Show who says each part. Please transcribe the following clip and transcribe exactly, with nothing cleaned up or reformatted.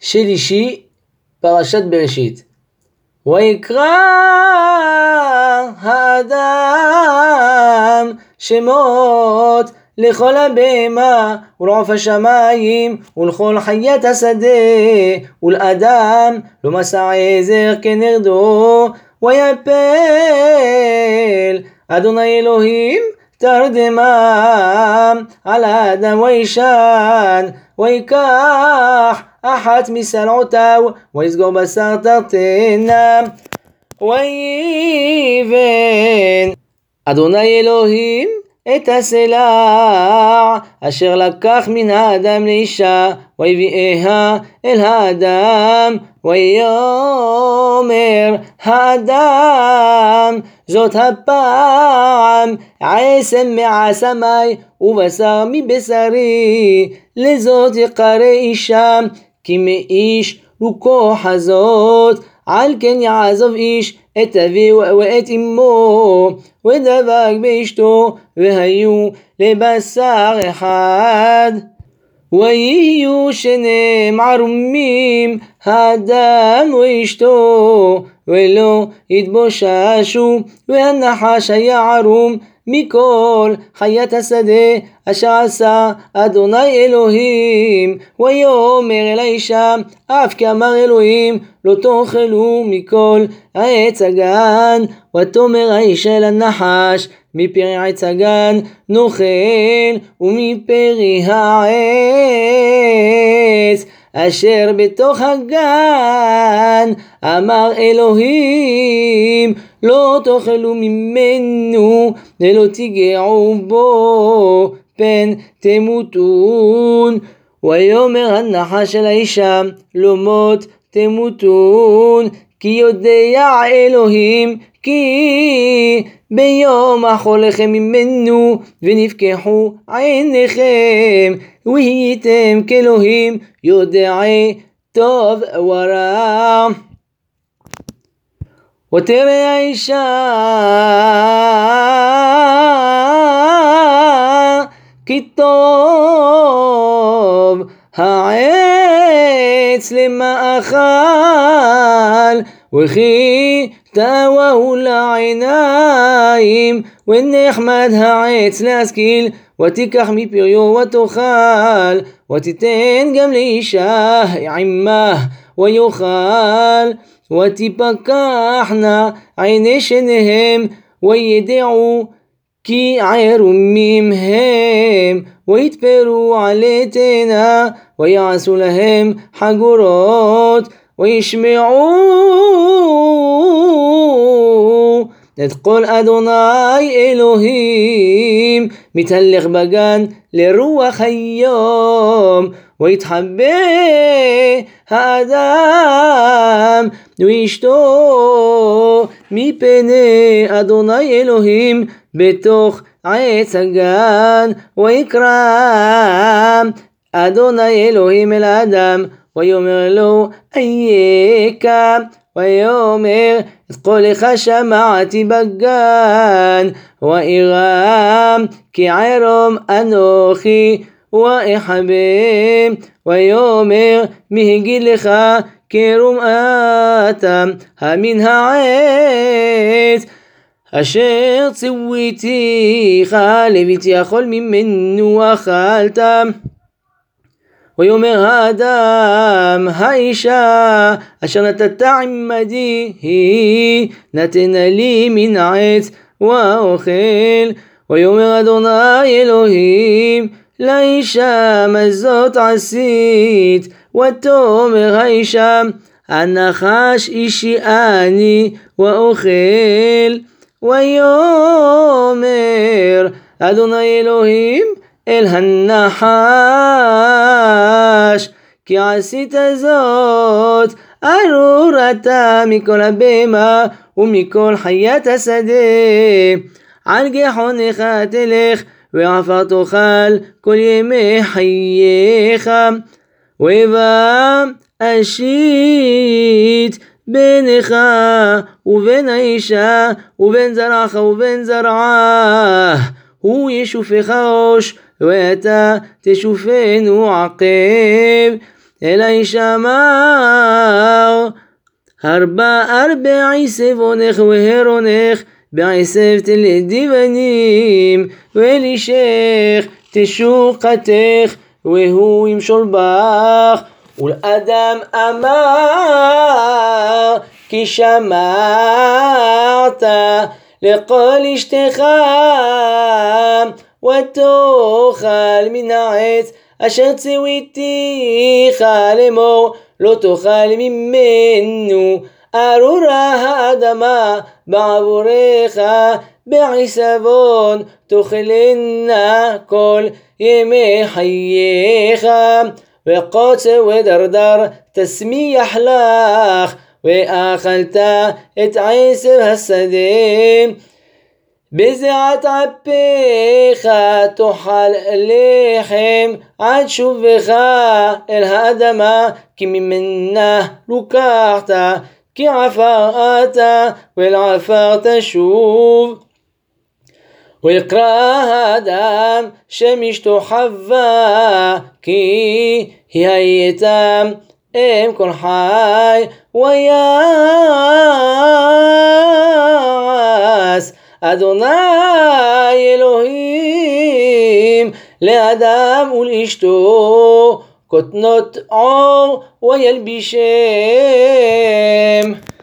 Speaker 1: שלישי, פרשת בראשית. ויקרא האדם שמות לכל הבהמה ולעוף השמיים ולכל חיית השדה, ולאדם לא מסע עזר כנגדו, ויפל אדוני אלוהים תרדמה על האדם וישן, ויקח אחת מסלעותיו ויסגור בשר תרתנה, ויבן אדוני אלוהים את הסלע אשר לקח מן האדם לאישה, ויביאיה אל האדם, ויאמר האדם זאת הפעם עצם מעצמי ובשר מבשרי, לזאת יקרא אישה, כי מאיש לוקח הזאת, על כן יעזוב איש את אביו ואת אמו ודבק באשתו, והיו לבשר אחד. ויהיו שניהם ערומים, האדם ואשתו, ולא יתבוששו, והנחש היה ערום מכל חיית השדה אשר עשה אדוני אלוהים. ויאמר אל האישה, אף כי אמר אלוהים לא תאכלו מכל עץ הגן. ותאמר האישה אל הנחש, מפרי עץ הגן נאכל, ומפרי העץ אשר בתוך הגן אמר אלוהים לא תאכלו ממנו ולא תיגעו בו פן תמותון. ויאמר הנחש אל האישה, לא מות תמותון, כי יודע אלוהים כי ביום אכולכם ממנו ונפקחו עיניכם, והייתם כאלוהים יודעי טוב ורע. ותרא האישה כי טוב העץ למאכל, וכי טובה לעיניים, ונחמד העץ להשכיל, ותיקח מפריו ותאכל, ותיתן גם לאישה עמה ויאכל, ותפקחנה עיני שניהם וידעו כי ערומים הם, ויתפרו עלי תאנה ויעשו להם חגורות, וישמעו את קול אדוני אלוהים מתהלך בגן לרוח היום, ויתחבא האדם ואשתו מפני אדוני אלוהים בתוך עץ הגן. ויקרא אדוני אלוהים אל האדם ויאמר לו, אייכה? ויאמר, את קולך שמעתי בגן, ואראה כי ערום אנוכי ואחבא. ויאמר, מי הגיד לך כרום אתה המן העץ אשר ציוויתיך לבלתי אכול ממנו אכלת? ויאמר האדם, האישה אשר נתת עמדי היא נתנה לי מן העץ ואוכל. ויאמר אדוני אלוהים לאישה, מה זאת עשית? ותאמר האישה, הנחש אישי אני ואוכל. ויאמר אדוני אלוהים אל הנחש, כי עשית זאת, ארור אתה מכל הבהמה ומכל חיית השדה, על גחונך תלך ועפר תאכל כל ימי חייך. ובא אשית בינך ובין האישה ובין זרעך ובין זרעה, הוא ישופך ראש ואתה תשופנו עקב. אל האיש אמר, הרבה ארבע עשבונך והרונך, בעשב תלדי בנים, ואלישך תשוקתך, והוא ימשול בך. ולאדם אמר, כי שמעת לכל אשתך, ותאכל מן העץ אשר ציוויתיך לאמור, לא תאכל ממנו. ארורה האדמה בעבורך, בעשבון תאכלנה כל ימי חייך. וקוצר ודרדר תשמיח לך, ואכלת את עשב השדה. בזיעת אפיך תאכל לחם, עד שובך אל האדמה, כי ממנה לוקחת, כי עפר אתה ואל עפר תשוב. ויקרא האדם שם אשתו חווה, כי היא הייתה אם כל חי, ויעש אדוני אלוהים לאדם ולאשתו כותנות עור וילבישם.